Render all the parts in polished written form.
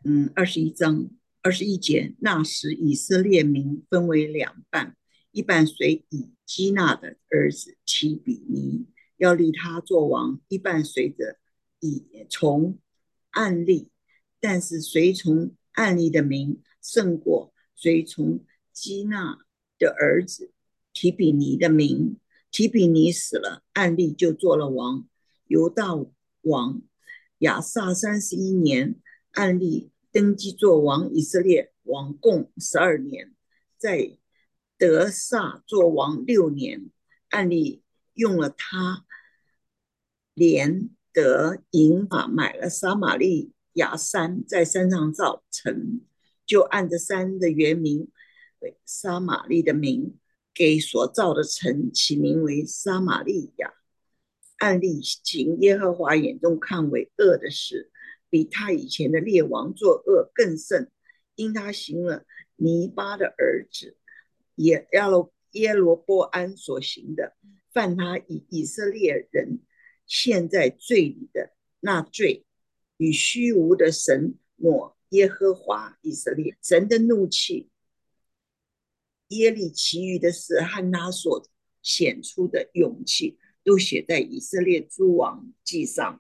21章21节，那时以色列民分为两半，一半随以基纳的儿子提比尼，要立他做王；一半随着以从暗利，但是随从暗利的民胜过随从基纳的儿子提比尼的民。提比尼死了，暗利就做了王。犹大王亚萨31年，暗利登基做王，以色列王共12年，在德萨做王6年。暗利用了他连得银法买了撒玛利亚山，在山上造城，就按着山的原名为撒玛利的名，给所造的城起名为撒玛利亚。暗利行耶和华眼中看为恶的事，比他以前的列王作恶更甚，因他行了尼巴的儿子耶罗波安所行的，犯他以色列人陷在罪里的那罪，与虚无的神抹耶和华以色列神的怒气。耶利其余的事和他所显出的勇气，都写在以色列诸王记上。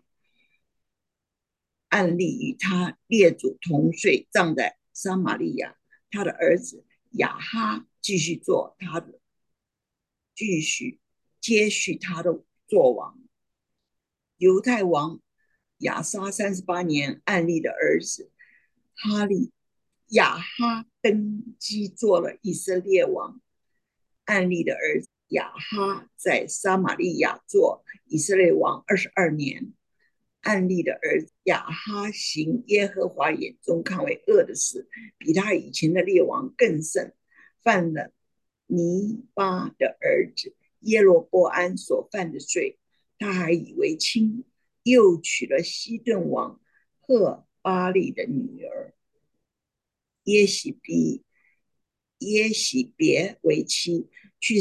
暗利与他列祖同睡，葬在撒玛利亚。他的儿子亚哈继续做他的，继续接续他的作王。犹太王亚沙38年，暗利的儿子亚哈登基做了以色列王。暗利的儿子亚哈在撒玛利亚做以色列王22年。暗利的儿子亚哈行耶和华眼中看为恶的事，比他以前的列王更甚，犯了尼巴的儿子耶罗波安所犯的罪。他还以为亲，又娶了西顿王赫巴利的女儿耶喜别为妻，去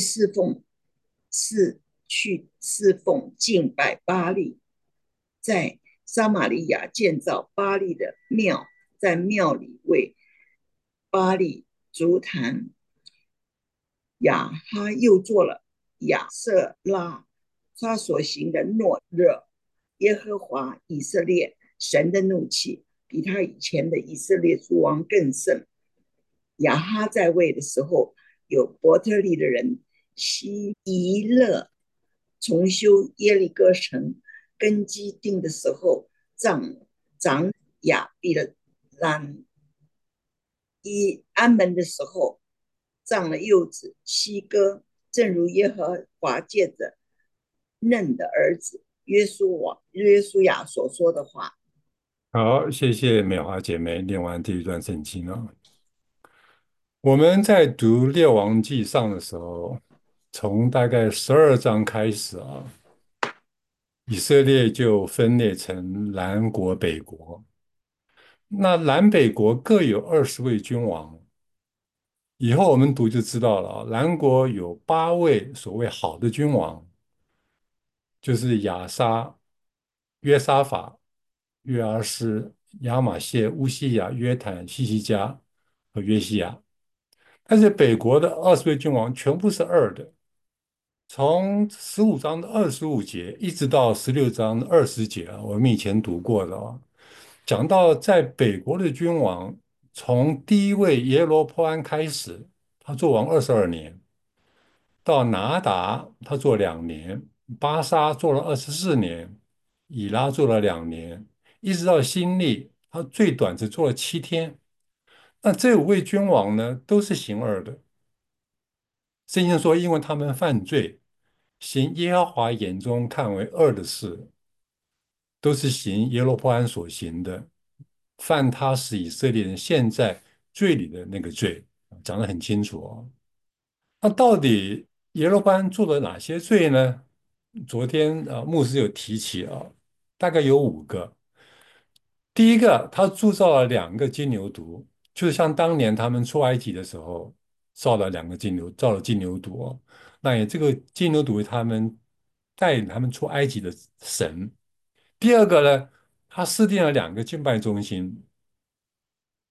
侍奉敬拜巴利，在撒玛利亚建造巴利的庙，在庙里为巴利足坛。亚哈又做了亚瑟拉，他所行的诺热，耶和华以色列神的怒气比他以前的以色列诸王更甚。亚哈在位的时候，有伯特利的人希伊勒重修耶利哥城，根基定的时候，长亚比的兰以安门的时候，葬了幼子西哥，正如耶和华借着嫩的儿子约书亚所说的话。 好，谢谢美华姐妹念完这一段圣经啊。我们在读《列王纪上》的时候，从大概12章开始啊，以色列就分裂成南国、北国。那南北国各有20位君王。以后我们读就知道了啊，南国有8位所谓好的君王，就是亚沙、约沙法、约阿施、亚玛谢、乌西雅、约坦、希西家和约西亚。但是北国的20位君王全部是二的，从15章的25节一直到16章的20节啊，我们以前读过的啊，讲到在北国的君王，从第一位耶罗波安开始，他做王22年，到拿达他做2年，巴沙做了24年，以拉做了2年，一直到新历，他最短只做了7天。那这5位君王呢，都是行恶的。圣经说，因为他们犯罪，行耶和华眼中看为恶的事，都是行耶罗波安所行的，犯他使以色列人陷在罪里的那个罪，讲得很清楚哦。那到底耶罗波安做了哪些罪呢？昨天牧师有提起啊，大概有5个。第一个，他铸造了2个金牛犊，就是像当年他们出埃及的时候造了金牛犊哦。那也这个金牛犊他们带领他们出埃及的神。第二个呢，他设定了2个敬拜中心，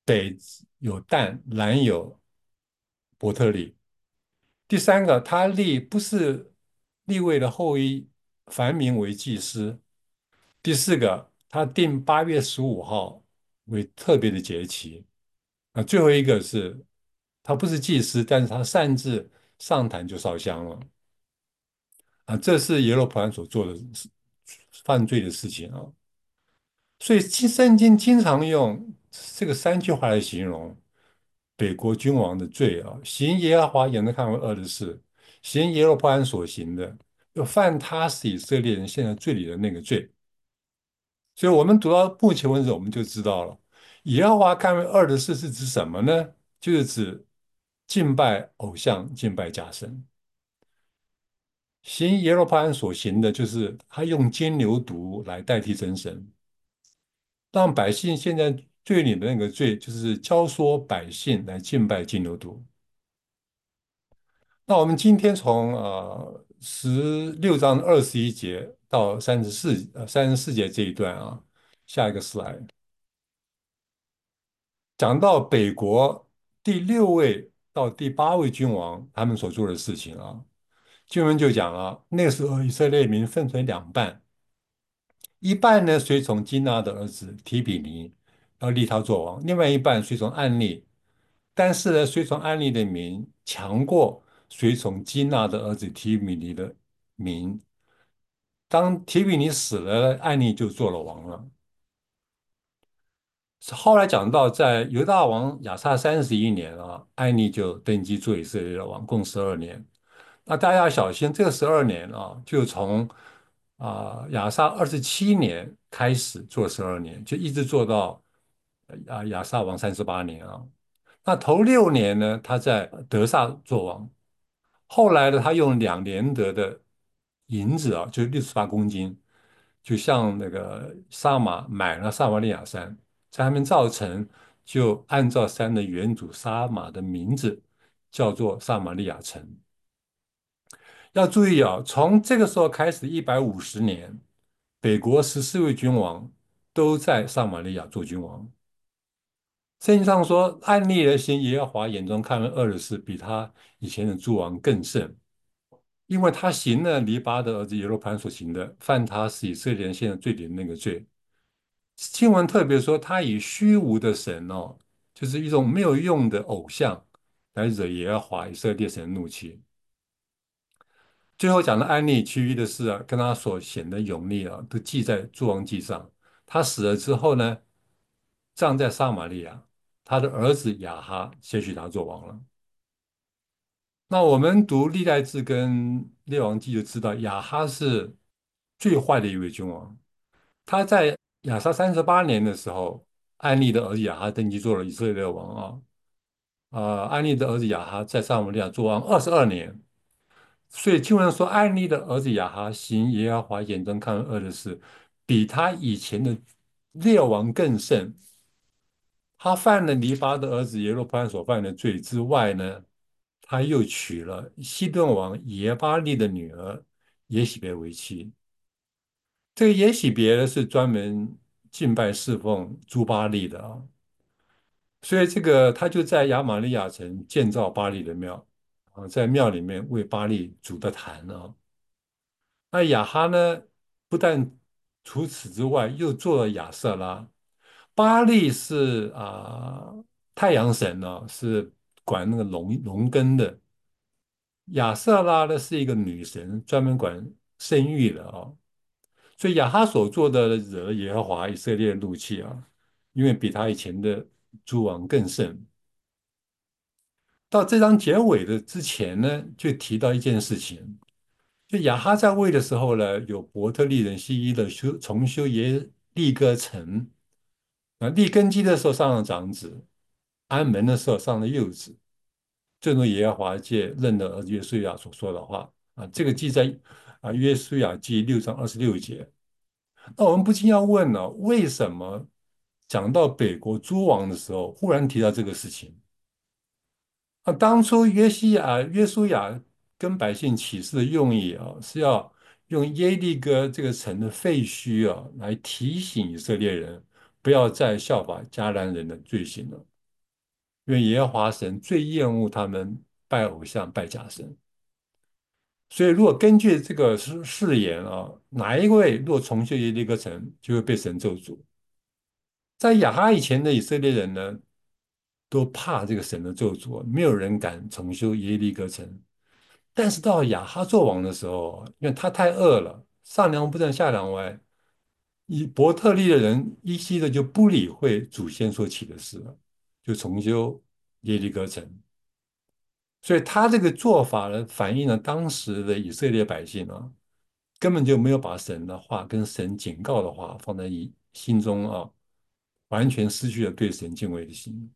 北有但，南有伯特利。第三个，他立不是立位的后裔凡民为祭司。第四个，他定8月15号为特别的节期。最后一个是，他不是祭司，但是他擅自上坛就烧香了。这是耶罗波安所做的犯罪的事情啊。所以圣经经常用这个3句话来形容北国君王的罪啊：行耶和华眼中看为恶的事，行耶罗波安所行的，又犯他使以色列人陷在罪里的那个罪。所以我们读到目前为止，我们就知道了，耶和华看为恶的事是指什么呢？就是指敬拜偶像、敬拜假神。行耶罗波安所行的，就是他用金牛犊来代替真神，让百姓陷在罪里的那个罪，就是教唆百姓来敬拜金牛犊。那我们今天从16章21节到34节这一段啊，下一个 slide 讲到北国第6位到第8位君王他们所做的事情啊，经文就讲了，那个时候以色列民分成两半，一半呢随从基拿的儿子提比尼，要立他做王；另外一半随从暗利，但是呢，随从暗利的民强过随从基拿的儿子提比尼的民。当提比尼死了，暗利就做了王了。后来讲到，在犹大王亚萨31年啊，暗利就登基做以色列的王，共12年。那大家要小心，这个12年啊，就从亚萨27年开始做12年，就一直做到亚萨王38年啊。那头6年呢，他在德萨做王，后来呢，他用2连得的银子啊，就68公斤，就向那个撒玛买了撒玛利亚山，在他们造城，就按照山的原主撒玛的名字叫做撒玛利亚城。要注意啊，从这个时候开始150年，北国14位君王都在撒玛利亚做君王。圣经上说，暗利而行耶和华眼中看为恶的事，比他以前的诸王更甚，因为他行了黎巴的儿子耶罗盘所行的，犯他使以色列人陷在罪里的那个罪。经文特别说，他以虚无的神哦，就是一种没有用的偶像，来惹耶和华以色列神的怒气。最后讲的安利，其余的事啊，跟他所显的勇力啊，都记在诸王记上。他死了之后呢，葬在撒玛利亚，他的儿子亚哈接续他做王了。那我们读历代志跟列王记就知道，亚哈是最坏的一位君王。他在亚撒38年的时候，安利的儿子亚哈登基做了以色列的王啊。安利的儿子亚哈在撒玛利亚做王22年。所以经文说，暗利的儿子亚哈行耶和华眼中看为恶的事，比他以前的列王更甚。他犯了尼巴的儿子耶罗波安所犯的罪之外呢，他又娶了西顿王耶巴利的女儿耶喜别为妻。这个耶喜别呢是专门敬拜侍奉朱巴利的啊，所以这个他就在亚玛利亚城建造巴利的庙在庙里面为巴利煮的坛啊。那亚哈呢，不但除此之外，又做了亚瑟拉。巴利是太阳神呢，是管那个农耕的。亚瑟拉呢是一个女神，专门管生育的啊。所以亚哈所做的惹耶和华以色列怒气啊，因为比他以前的诸王更甚。到这章结尾的之前呢，就提到一件事情。就亚哈在位的时候呢，有伯特利人西伊的重修耶利哥城。立根基的时候上了长子，安门的时候上了幼子。正如耶和华借任的儿子约书亚所说的话这个记在约书亚记6章26节。那我们不禁要问了，为什么讲到北国诸王的时候，忽然提到这个事情？当初约书亚跟百姓起誓的用意是要用耶利哥这个城的废墟来提醒以色列人，不要再效法迦南人的罪行了。 因为耶和华神最厌恶他们拜偶像、拜假神。所以，如果根据这个誓言啊，哪一位若重修耶利哥城，就会被神咒诅。在亚哈以前的以色列人呢，都怕这个神的咒诅，没有人敢重修耶利哥城。但是到亚哈做王的时候，因为他太恶了，上梁不正下梁歪，以伯特利的人依稀的就不理会祖先所起的事了，就重修耶利哥城。所以他这个做法呢，反映了当时的以色列百姓啊，根本就没有把神的话跟神警告的话放在心中啊，完全失去了对神敬畏的心。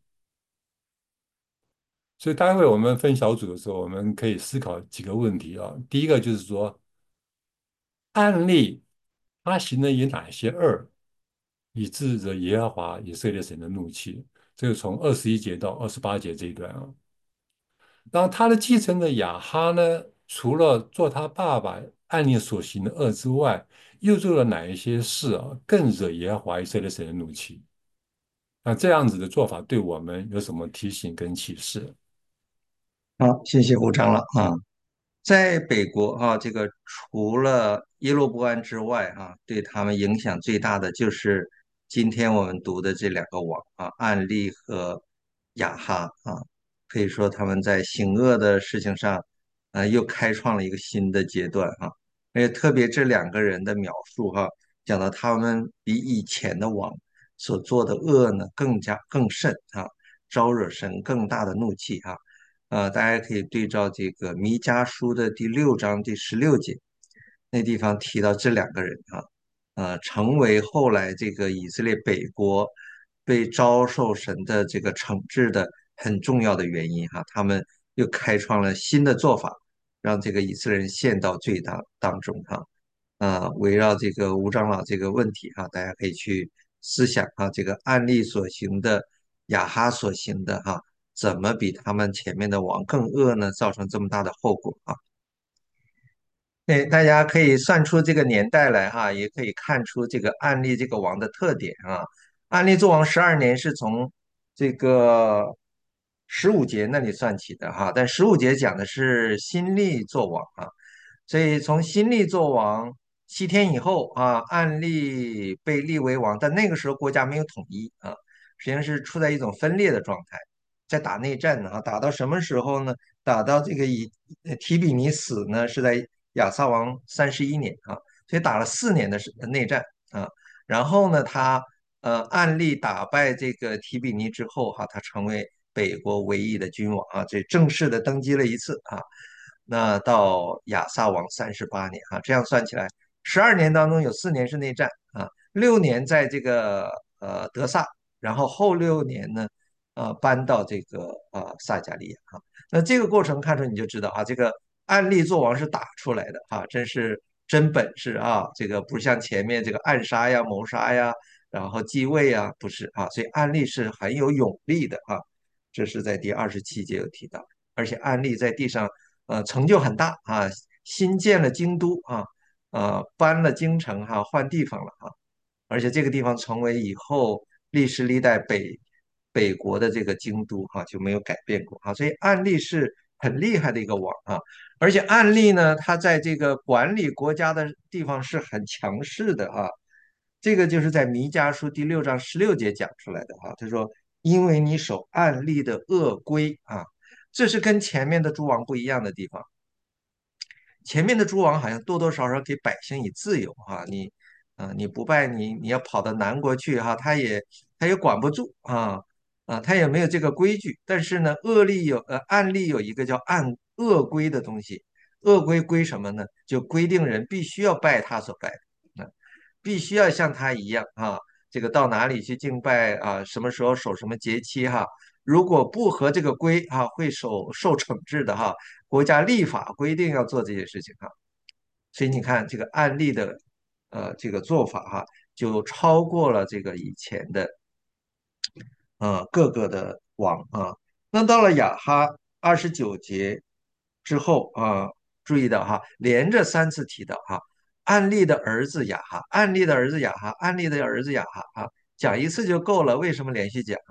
所以待会我们分小组的时候，我们可以思考几个问题啊。第一个就是说，案例他行的有哪些恶，以致着耶和华以色列神的怒气？这个从21节到28节这一段啊。然后他的继承的亚哈呢，除了做他爸爸按例所行的恶之外，又做了哪一些事啊，更惹耶和华以色列神的怒气？那这样子的做法对我们有什么提醒跟启示？ 好，谢谢吴长老啊。在北国啊，这个除了耶罗波安之外啊，对他们影响最大的就是今天我们读的这两个王啊，暗利和亚哈啊，可以说他们在行恶的事情上，又开创了一个新的阶段哈。而且特别这两个人的描述哈，讲到他们比以前的王所做的恶呢更甚啊，招惹神更大的怒气哈。大家可以对照这个弥迦书的第6章第16节，那地方提到这两个人啊，成为后来这个以色列北国被遭受神的这个惩治的很重要的原因哈，他们又开创了新的做法，让这个以色列人陷到罪当中哈。围绕这个吴长老这个问题哈，大家可以去思想哈，这个案例所行的，亚哈所行的哈，怎么比他们前面的王更恶呢？造成这么大的后果啊？对，大家可以算出这个年代来哈，也可以看出这个案例这个王的特点啊。案例做王12年是从这个15节那里算起的哈，但15节讲的是新历做王啊，所以从新历做王7天以后啊，案例被立为王，但那个时候国家没有统一啊，实际上是处在一种分裂的状态，在打内战呢啊，打到什么时候呢？打到这个提比尼死呢，是在亚撒王31年啊，所以打了4年的内战啊。然后呢，他暗利打败这个提比尼之后哈、他成为北国唯一的君王啊，这正式的登基了一次啊。那到亚撒王38年啊，这样算起来，12年当中有4年是内战啊，6年在这个德萨，然后后6年呢，搬到这个撒加利亚啊。那这个过程看出你就知道啊，这个暗利做王是打出来的哈、真是真本事啊！这个不是像前面这个暗杀呀、谋杀呀，然后继位呀，不是啊，所以暗利是很有勇力的啊。这是在第27节有提到，而且暗利在地上成就很大啊，新建了京都啊，搬了京城哈、换地方了啊，而且这个地方成为以后历史历代北国的这个京都哈、就没有改变过啊，所以暗利是很厉害的一个王啊，而且暗利呢，他在这个管理国家的地方是很强势的啊，这个就是在弥迦书第6章16节讲出来的哈、他说因为你守暗利的恶规啊，这是跟前面的诸王不一样的地方。前面的诸王好像多多少少给百姓以自由哈、你不拜你要跑到南国去哈、他也管不住他也没有这个规矩。但是呢，案例有一个叫恶规的东西，恶规规什么呢？就规定人必须要拜他所拜的，必须要像他一样这个到哪里去敬拜啊，什么时候守什么节期哈。如果不合这个规会受惩治的哈。国家立法规定要做这些事情哈。所以你看这个案例的这个做法哈，就超过了这个以前的各个的王啊。那到了亚哈29节之后注意到哈，连着3次提到哈，案例的儿子亚哈，案例的儿子亚哈，案例的儿子亚哈讲一次就够了，为什么连续讲啊？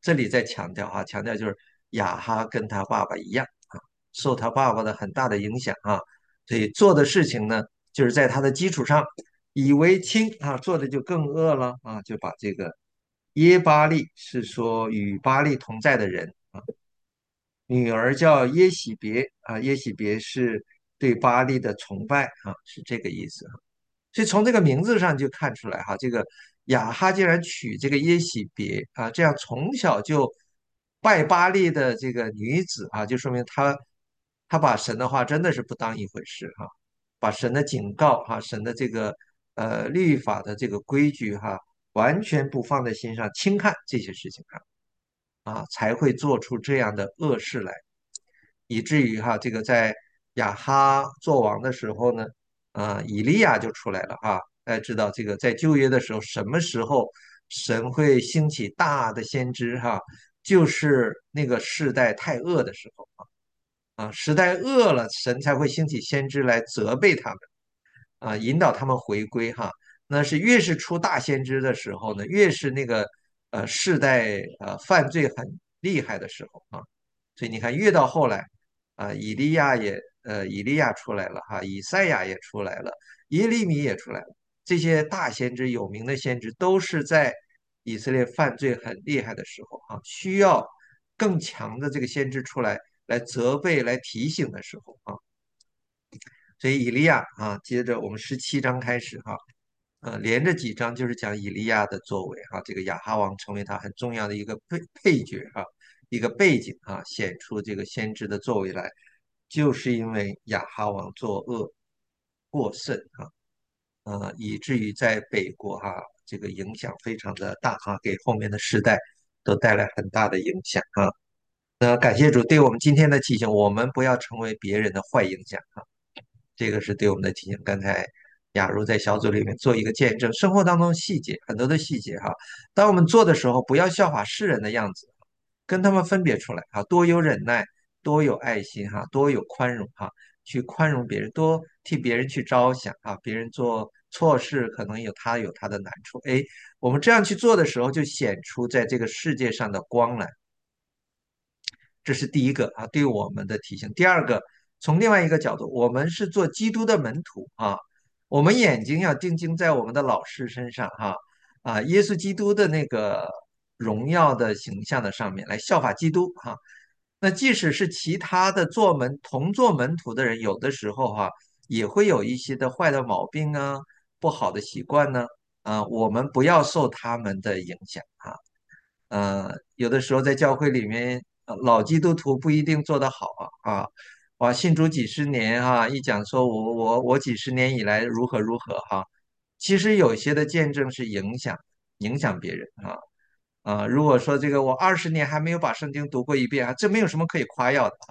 这里在强调哈，强调就是亚哈跟他爸爸一样啊，受他爸爸的很大的影响啊，所以做的事情呢，就是在他的基础上以为轻啊，做的就更恶了啊，就把这个耶巴利是说与巴利同在的人啊，女儿叫耶喜别啊，耶喜别是对巴利的崇拜啊，是这个意思啊。所以从这个名字上就看出来哈，这个雅哈竟然娶这个耶喜别啊，这样从小就拜巴力的这个女子啊，就说明她把神的话真的是不当一回事哈，把神的警告哈，神的这个律法的这个规矩哈，完全不放在心上，轻看这些事情上啊，才会做出这样的恶事来。以至于哈，这个在亚哈做王的时候呢，以利亚就出来了哈。大家知道这个在旧约的时候，什么时候神会兴起大的先知哈？就是那个世代太恶的时候时代恶了，神才会兴起先知来责备他们引导他们回归哈。那是越是出大先知的时候呢，越是那个世代犯罪很厉害的时候啊。所以你看，越到后来以利亚出来了哈，以赛亚也出来了，耶利米也出来了，这些大先知有名的先知都是在以色列犯罪很厉害的时候需要更强的这个先知出来责备、来提醒的时候所以以利亚接着我们17章开始连着几章就是讲以利亚的作为这个亚哈王成为他很重要的一个配角一个背景显出这个先知的作为来，就是因为亚哈王作恶过甚以至于在北国这个影响非常的大给后面的时代都带来很大的影响那感谢主对我们今天的提醒，我们不要成为别人的坏影响这个是对我们的提醒。刚才雅茹在小组里面做一个见证，生活当中细节很多的细节当我们做的时候，不要效法世人的样子，跟他们分别出来多有忍耐，多有爱心多有宽容去宽容别人，多替别人去着想别人做错事可能有他的难处，哎，我们这样去做的时候，就显出在这个世界上的光来。这是第一个对我们的提醒。第二个，从另外一个角度，我们是做基督的门徒我们眼睛要定睛在我们的老师身上耶稣基督的那个荣耀的形象的上面来效法基督那即使是其他的同做门徒的人，有的时候也会有一些的坏的毛病不好的习惯呢我们不要受他们的影响有的时候在教会里面，老基督徒不一定做得好信主几十年一讲说我几十年以来如何如何其实有些的见证是影响别人如果说这个我20年还没有把圣经读过一遍这没有什么可以夸耀的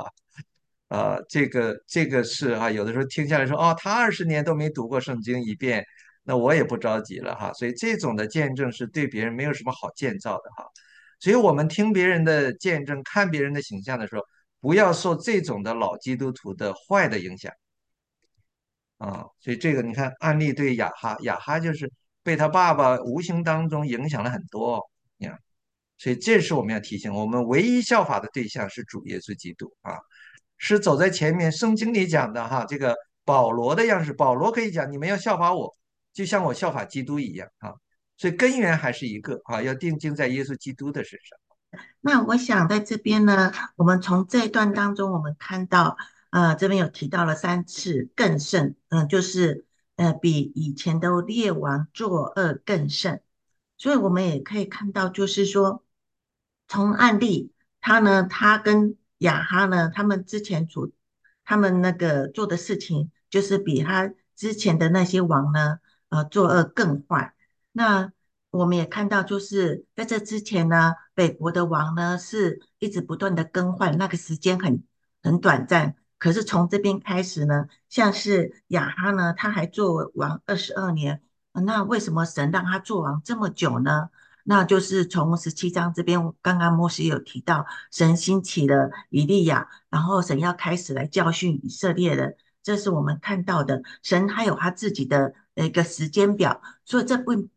这个是有的时候听下来说他20年都没读过圣经一遍，那我也不着急了所以这种的见证是对别人没有什么好建造的所以我们听别人的见证，看别人的形象的时候，不要受这种的老基督徒的坏的影响所以这个你看案例对亚哈就是被他爸爸无形当中影响了很多你看，所以这是我们要提醒，我们唯一效法的对象是主耶稣基督是走在前面。圣经里讲的这个保罗的样式，保罗可以讲你们要效法我，就像我效法基督一样所以根源还是一个要定睛在耶稣基督的身上。 那我想在这边呢，我们从这一段当中，我们看到，这边有提到了3次更甚，就是比以前的列王作恶更甚，所以我们也可以看到，就是说，从案例，他跟亚哈呢，他们那个做的事情，就是比他之前的那些王呢，作恶更坏。那我们也看到，就是在这之前呢，北国的王呢是一直不断的更换，那个时间很短暂。可是从这边开始呢，像是亚哈呢，他还做王22年，那为什么神让他做王这么久呢？那就是从17章这边，刚刚摩西有提到，神兴起了以利亚，然后神要开始来教训以色列人，这是我们看到的。神还有他自己的一个时间表，所以这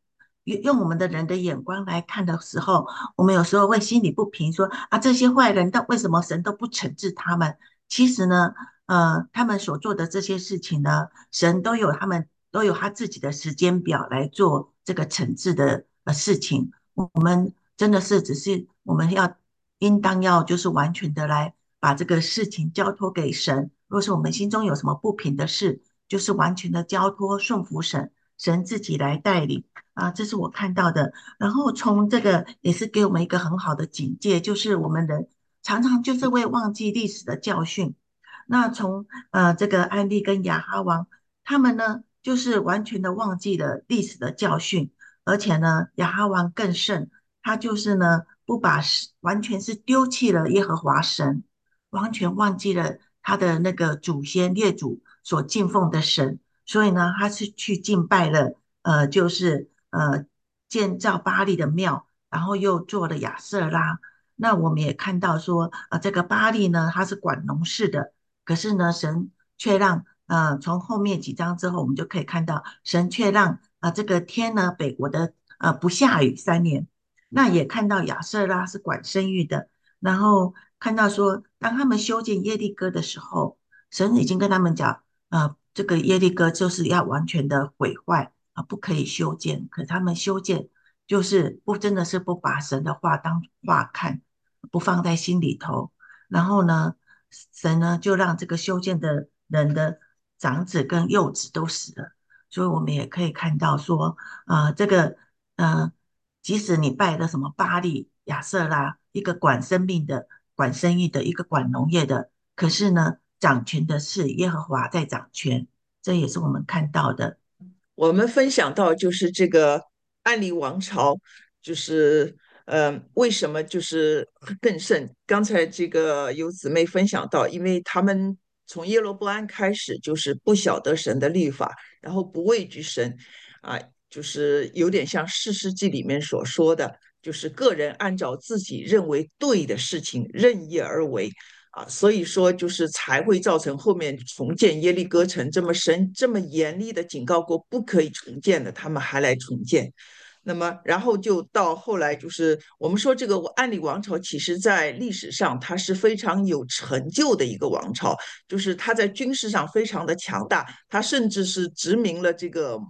用我们的人的眼光来看的时候，我们有时候会心里不平，说啊，这些坏人，但为什么神都不惩治他们？其实呢，他们所做的这些事情呢，神都有他自己的时间表来做这个惩治的事情。我们真的是只是我们应当要就是完全的来把这个事情交托给神。若是我们心中有什么不平的事，就是完全的交托顺服神，神自己来带领啊，这是我看到的。然后从这个也是给我们一个很好的警戒，就是我们人常常就是会忘记历史的教训。那从这个安利跟亚哈王，他们呢就是完全的忘记了历史的教训，而且呢亚哈王更甚，他就是呢不把完全是丢弃了耶和华神，完全忘记了他的那个祖先列祖所敬奉的神，所以呢他是去敬拜了就是建造巴利的庙，然后又做了亚舍拉。那我们也看到说，这个巴利呢，它是管农事的，可是呢，神却让从后面几章之后，我们就可以看到，神却让这个天呢，北国的不下雨3年。那也看到亚瑟拉是管生育的，然后看到说，当他们修建耶利哥的时候，神已经跟他们讲，这个耶利哥就是要完全的毁坏不可以修建。可他们修建就是真的是不把神的话当话看，不放在心里头。然后呢，神呢就让这个修建的人的长子跟幼子都死了。所以我们也可以看到说，这个呃，即使你拜了什么巴利、亚瑟拉，一个管生命的、管生育的，一个管农业的，可是呢，掌权的是耶和华在掌权，这也是我们看到的。 我们分享到就是这个安利王朝，就是为什么就是更甚？刚才这个有姊妹分享到，因为他们从耶罗波安开始就是不晓得神的律法，然后不畏惧神，啊，就是有点像士师记里面所说的，就是个人按照自己认为对的事情任意而为。所以说就是才会造成后面重建耶利哥城这么神这么严厉的警告过不可以重建的，他们还来重建。那么，然后就到后来，就是我们说这个安理王朝，其实在历史上它是非常有成就的一个王朝，就是它在军事上非常的强大，它甚至是殖民了这个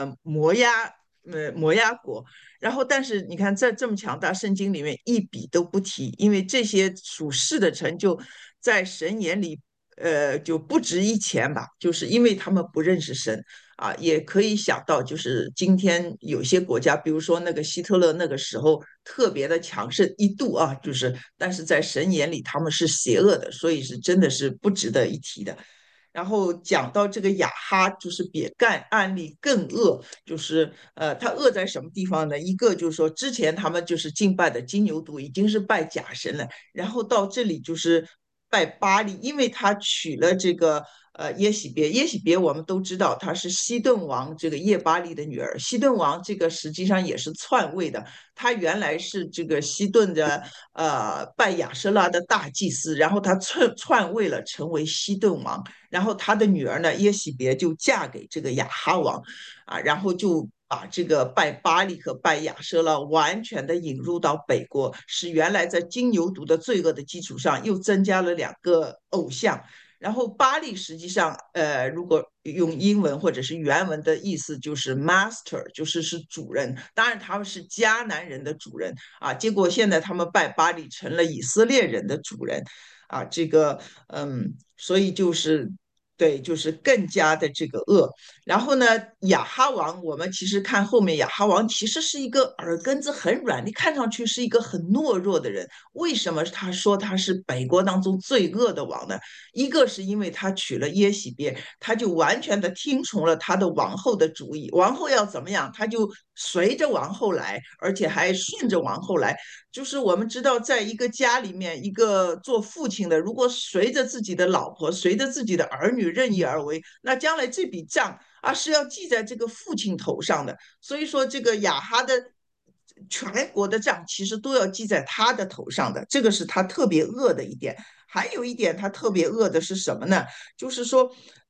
摩押国。然后，但是你看，在这么强大，圣经里面一笔都不提，因为这些属世的成就，在神眼里，就不值一钱吧，就是因为他们不认识神。也可以想到，就是今天有些国家，比如说那个希特勒那个时候特别的强盛，一度就是，但是在神眼里他们是邪恶的，所以是真的是不值得一提的。然后讲到这个雅哈，就是比案例更恶，就是他恶在什么地方呢？一个就是说，之前他们就是敬拜的金牛犊已经是拜假神了，然后到这里就是拜巴利，因为他娶了这个耶喜别，耶喜别我们都知道她是西顿王这个叶巴利的女儿，西顿王这个实际上也是篡位的，他原来是这个西顿的拜亚舍拉的大祭司，然后他篡位了，成为西顿王。然后他的女儿呢耶喜别就嫁给这个亚哈王，然后就把这个拜巴利和拜亚舍拉完全的引入到北国，使原来在金牛犊的罪恶的基础上又增加了2个偶像。然后巴利实际上，如果用英文或者是原文的意思就是 master，就是主人。当然他们是迦南人的主人结果现在他们拜巴利成了以色列人的主人这个所以就是对，就是更加的这个恶。然后呢，亚哈王，我们其实看后面，亚哈王其实是一个耳根子很软，你看上去是一个很懦弱的人。为什么他说他是北国当中最恶的王呢？一个是因为他娶了耶喜别，他就完全的听从了他的王后的主意，王后要怎么样，他就随着王后来，而且还顺着王后来。就是我们知道，在一个家里面，一个做父亲的，如果随着自己的老婆，随着自己的儿女任意而为，那将来这笔账是要记在这个父亲头上的。所以说，这个亚哈的全国的账其实都要记在他的头上的，这个是他特别恶的一点。还有一点，他特别恶的是什么呢？就是说，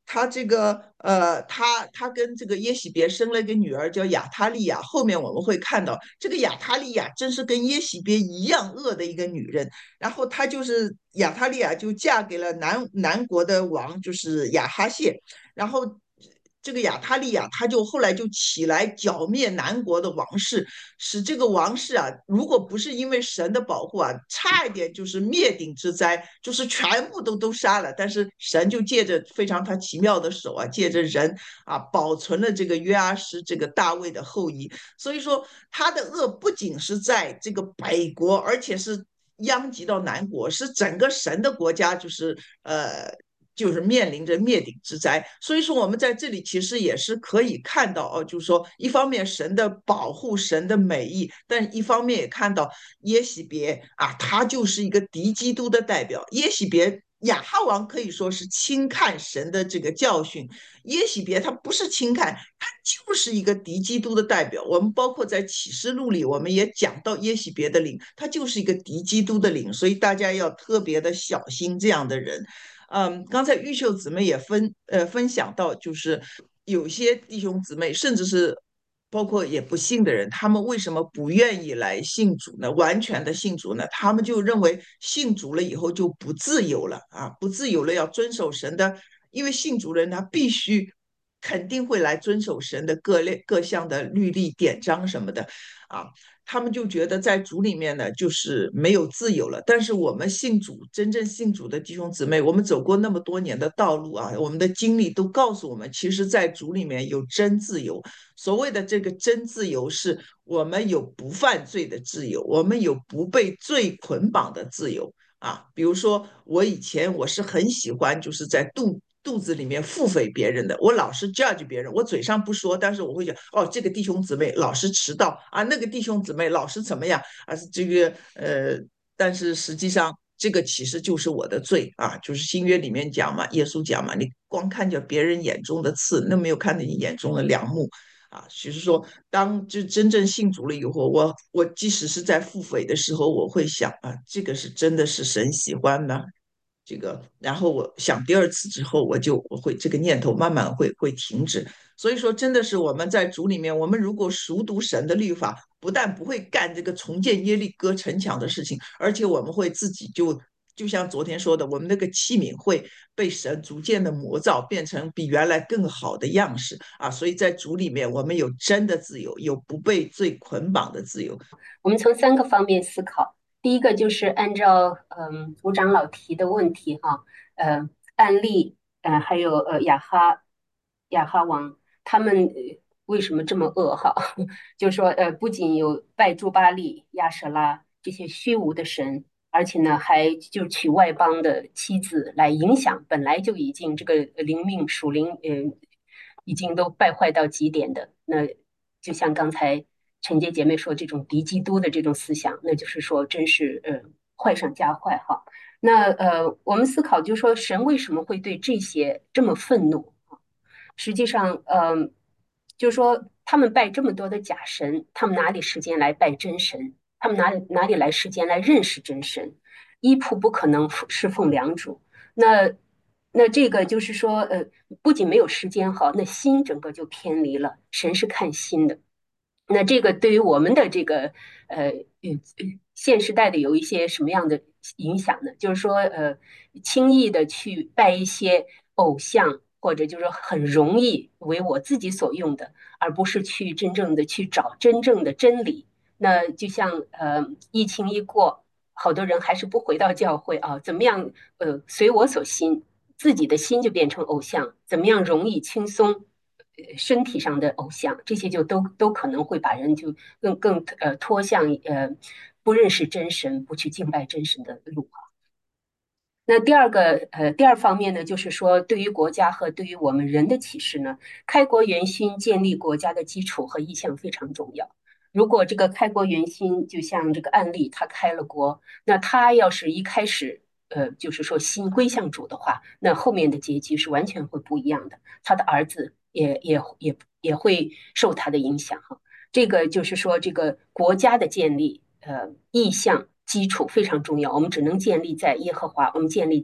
他这个他跟这个耶喜别生了一个女儿叫亚他利亚。后面我们会看到，这个亚他利亚真是跟耶喜别一样恶的一个女人。然后她就是亚他利亚就嫁给了南国的王，就是亚哈谢。然后这个亚他利亚，他就后来就起来剿灭南国的王室，使这个王室啊，如果不是因为神的保护啊，差一点就是灭顶之灾，就是全部都杀了。但是神就借着非常他奇妙的手啊，借着人啊，保存了这个约阿施这个大卫的后裔。所以说他的恶不仅是在这个北国，而且是殃及到南国，是整个神的国家，就是面临着灭顶之灾。所以说，我们在这里其实也是可以看到哦，就是说，一方面神的保护、神的美意，但一方面也看到耶喜别啊，他就是一个敌基督的代表。耶喜别亚哈王可以说是轻看神的这个教训，耶喜别他不是轻看，他就是一个敌基督的代表。我们包括在启示录里，我们也讲到耶喜别的灵，他就是一个敌基督的灵，所以大家要特别的小心这样的人。刚才玉秀姊妹也分享到，就是有些弟兄姊妹，甚至是包括也不信的人，他们为什么不愿意来信主呢？完全的信主呢？他们就认为信主了以后就不自由了啊，不自由了，要遵守神的，因为信主人他必须肯定会来遵守神的各项的律例典章什么的啊。他们就觉得在主里面呢，就是没有自由了。但是我们信主，真正信主的弟兄姊妹，我们走过那么多年的道路啊，我们的经历都告诉我们，其实，在主里面有真自由。所谓的这个真自由，是我们有不犯罪的自由，我们有不被罪捆绑的自由啊。比如说，我以前我是很喜欢，就是在肚子里面腹诽别人的，我老是 judge 别人，我嘴上不说，但是我会讲，哦，这个弟兄姊妹老是迟到啊，那个弟兄姊妹老是怎么样啊，这个但是实际上这个其实就是我的罪啊，就是新约里面讲嘛，耶稣讲嘛，你光看着别人眼中的刺，那没有看见你眼中的梁木。啊，就是说，当就真正信主了以后，我即使是在腹诽的时候，我会想啊，这个是真的是神喜欢的，这个，然后我想第二次之后，我会这个念头慢慢会停止。所以说，真的是我们在主里面，我们如果熟读神的律法，不但不会干这个重建耶利哥城墙的事情，而且我们会自己就像昨天说的，我们那个器皿会被神逐渐的磨造，变成比原来更好的样式啊。所以在主里面，我们有真的自由，有不被罪捆绑的自由。 我们从三个方面思考。第一个就是按照吴长老提的问题哈，案例还有亚哈王他们为什么这么恶哈？就是说不仅有拜朱巴利、亚舍拉这些虚无的神，而且呢还就娶外邦的妻子来影响本来就已经这个灵命属灵已经都败坏到极点的。那就像刚才陈洁姐妹说，这种敌基督的这种思想，那就是说真是坏上加坏哈。那我们思考就是说，神为什么会对这些这么愤怒？实际上，就是说他们拜这么多的假神，他们哪里时间来拜真神？他们哪里来时间来认识真神？一仆不可能侍奉两主。那这个就是说，不仅没有时间哈，那心整个就偏离了。神是看心的。那这个对于我们的这个现时代的有一些什么样的影响呢？就是说，轻易的去拜一些偶像，或者就是说很容易为我自己所用的，而不是去真正的去找真正的真理。那就像疫情一过，好多人还是不回到教会啊，怎么样？随我所心，自己的心就变成偶像，怎么样容易轻松？身体上的偶像，这些就都可能会把人就更拖向不认识真神、不去敬拜真神的路啊。那第二方面呢，就是说对于国家和对于我们人的启示呢，开国元勋建立国家的基础和意向非常重要。如果这个开国元勋就像这个案例，他开了国，那他要是一开始就是说心归向主的话，那后面的结局是完全会不一样的。他的儿子也会受他的影响哈。这个就是说，这个国家的建立，意向基础非常重要。我们只能建立在耶和华，我们建立在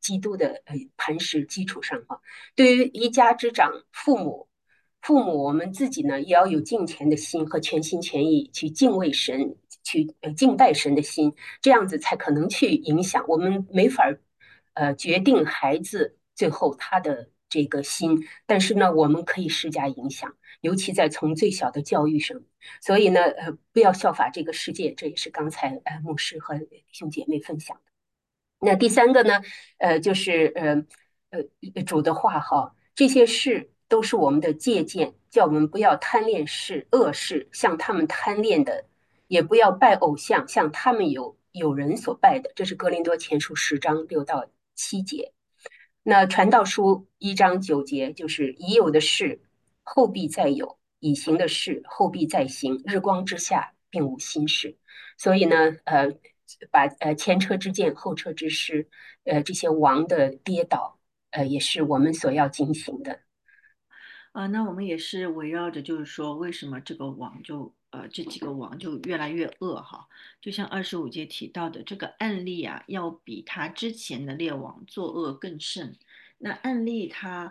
基督的磐石基础上哈。对于一家之长，父母我们自己呢也要有敬虔的心和全心全意去敬畏神，去敬拜神的心，这样子才可能去影响。我们没法决定孩子最后他的这个心，但是呢，我们可以施加影响，尤其在从最小的教育上。所以呢，不要效法这个世界，这也是刚才牧师和弟兄姐妹分享的。那第三个呢，就是主的话哈，这些事都是我们的借鉴，叫我们不要贪恋恶事，像他们贪恋的，也不要拜偶像，像他们有人所拜的。这是哥林多前书10章6到7节。那传道书1章9节就是已有的事后必再有，已行的事后必再行，日光之下并无新事。所以呢，把前车之鉴后车之师，这些王的跌倒，也是我们所要警醒的。 那我们也是围绕着，就是说，为什么这个王这几个王就越来越恶哈？就像25节提到的这个案例啊，要比他之前的列王作恶更甚。那案例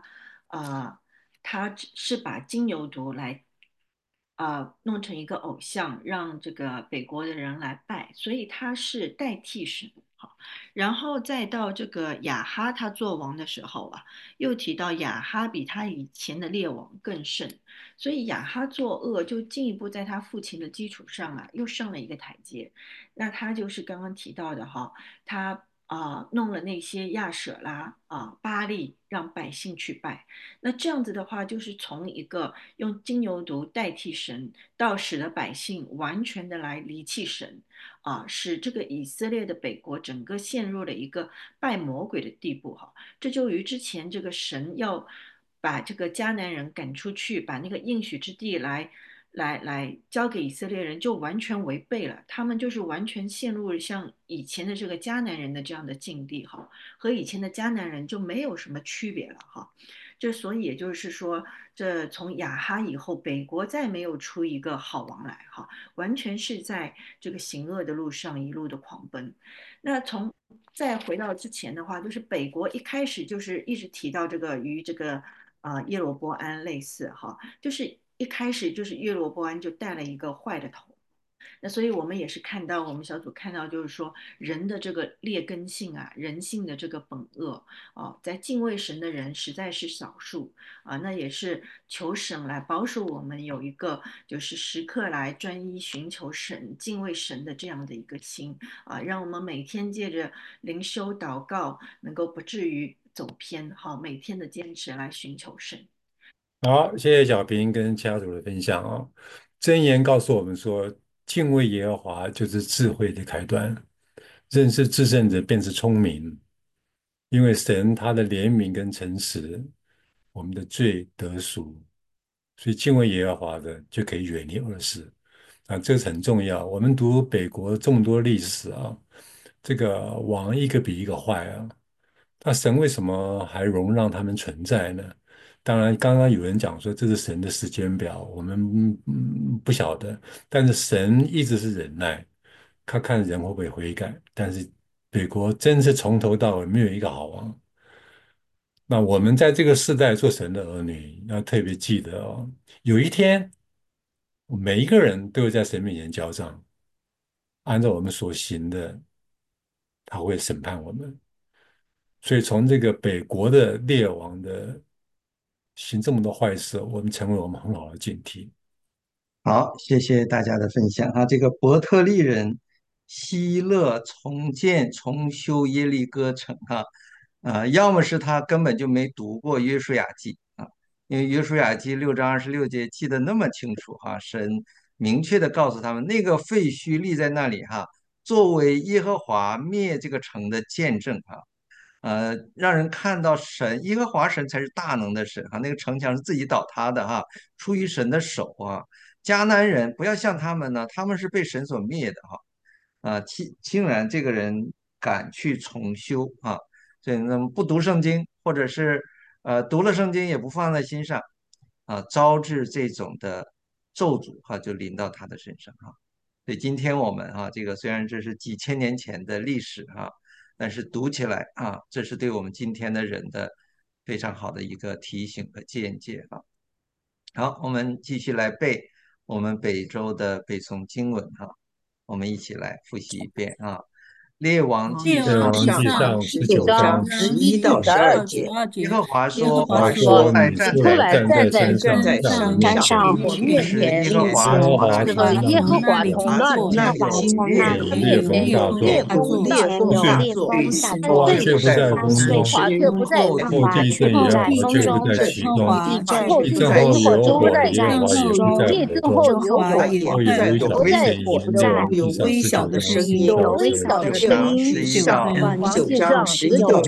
他是把金牛犊来弄成一个偶像，让这个北国的人来拜，所以他是代替神。好，然后再到这个亚哈他做王的时候啊，又提到亚哈比他以前的列王更甚，所以亚哈作恶就进一步在他父亲的基础上啊，又上了一个台阶。那他就是刚刚提到的哈，他弄了那些亚舍拉巴力，让百姓去拜。那这样子的话，就是从一个用金牛犊代替神，到使得百姓完全的来离弃神使这个以色列的北国整个陷入了一个拜魔鬼的地步哈。这就与之前这个神要把这个迦南人赶出去，把那个应许之地来交给以色列人，就完全违背了。他们就是完全陷入了像以前的这个迦南人的这样的境地哈，和以前的迦南人就没有什么区别了哈。这所以也就是说，这从亚哈以后，北国再没有出一个好王来哈，完全是在这个行恶的路上一路的狂奔。那再回到之前的话，就是北国一开始就是一直提到这个与这个耶罗波安类似哈，就是一开始就是耶罗波安就带了一个坏的头。那所以我们也是看到，我们小组看到，就是说人的这个劣根性啊，人性的这个本恶在敬畏神的人实在是少数那也是求神来保守我们有一个就是时刻来专一寻求神、敬畏神的这样的一个心让我们每天借着灵修祷告，能够不至于走偏，好，每天的坚持来寻求神。 好，谢谢小平跟家属的分享箴言告诉我们说，敬畏耶和华就是智慧的开端，认识至圣者便是聪明。因为神他的怜悯跟诚实，我们的罪得赎，所以敬畏耶和华的就可以远离恶事这是很重要。我们读北国这么多历史这个王一个比一个坏那神为什么还容让他们存在呢？当然，刚刚有人讲说这是神的时间表，我们不晓得。但是神一直是忍耐，看看人会不会悔改。但是北国真是从头到尾没有一个好王。那我们在这个世代做神的儿女，要特别记得有一天每一个人都会在神面前交账，按照我们所行的，他会审判我们。所以从这个北国的列王的行这么多坏事，我们成为我们很好的警惕。 好，谢谢大家的分享这个伯特利人希勒重建重修耶利哥城要么是他根本就没读过约书亚记因为约书亚记6章26节记得那么清楚神明确的告诉他们那个废墟立在那里作为耶和华灭这个城的见证让人看到耶和华神才是大能的神那个城墙是自己倒塌的出于神的手迦南人不要像他们呢，他们是被神所灭的竟然这个人敢去重修所以那么不读圣经，或者是读了圣经也不放在心上招致这种的咒诅就临到他的身上所以今天我们这个虽然这是几千年前的历史但是读起来啊，这是对我们今天的人的非常好的一个提醒和见解啊。好，我们继续来背我们本周的背诵经文哈，我们一起来复习一遍啊。列王纪列列王上纪上 19 19 章章 11到12节。 耶和华说： 话你说出来你站在出来站在站在山山上上， 我面前， 是耶和华耶和华从那里从那里从那里经有烈风大作， 烈风大作， 波阿却不在宫中，后地震耶和华却不在其中，地震后有火，耶和华也不在火中，后有微小的声音，列王纪上19章10到12节。 11到 19章11到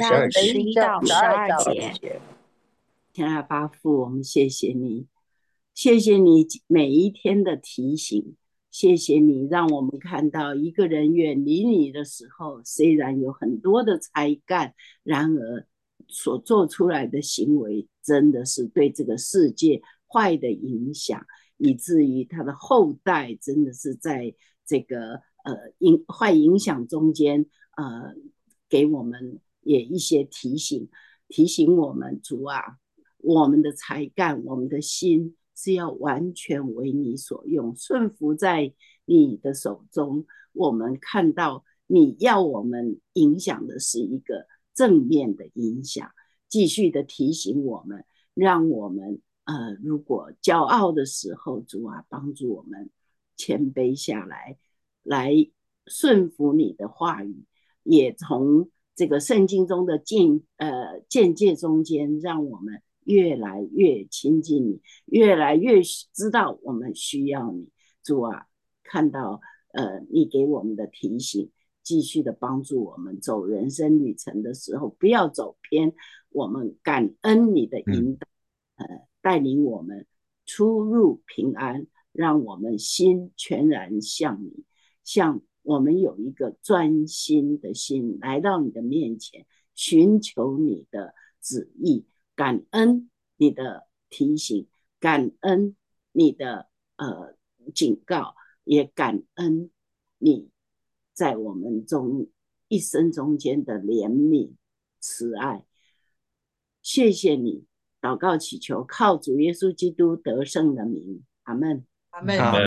12节。 天阿爸父，我们谢谢你，谢谢你每一天的提醒，谢谢你让我们看到一个人远离你的时候，虽然有很多的才干，然而所做出来的行为真的是对这个世界坏的影响，以至于他的后代真的是在这个坏影响中间，给我们也一些提醒，提醒我们主啊，我们的才干，我们的心是要完全为你所用，顺服在你的手中。我们看到你要我们影响的是一个正面的影响，继续的提醒我们，让我们如果骄傲的时候，主啊，帮助我们谦卑下来，来顺服你的话语，也从这个圣经中的见解中间，让我们越来越亲近你，越来越知道我们需要你。主啊，看到你给我们的提醒，继续的帮助我们走人生旅程的时候，不要走偏。我们感恩你的引导，带领我们出入平安，让我们心全然向你，向我们有一个专心的心来到你的面前，寻求你的旨意，感恩你的提醒，感恩你的警告，也感恩你在我们中一生中间的怜悯慈爱。谢谢你，祷告祈求靠主耶稣基督得胜的名，阿们。 阿们。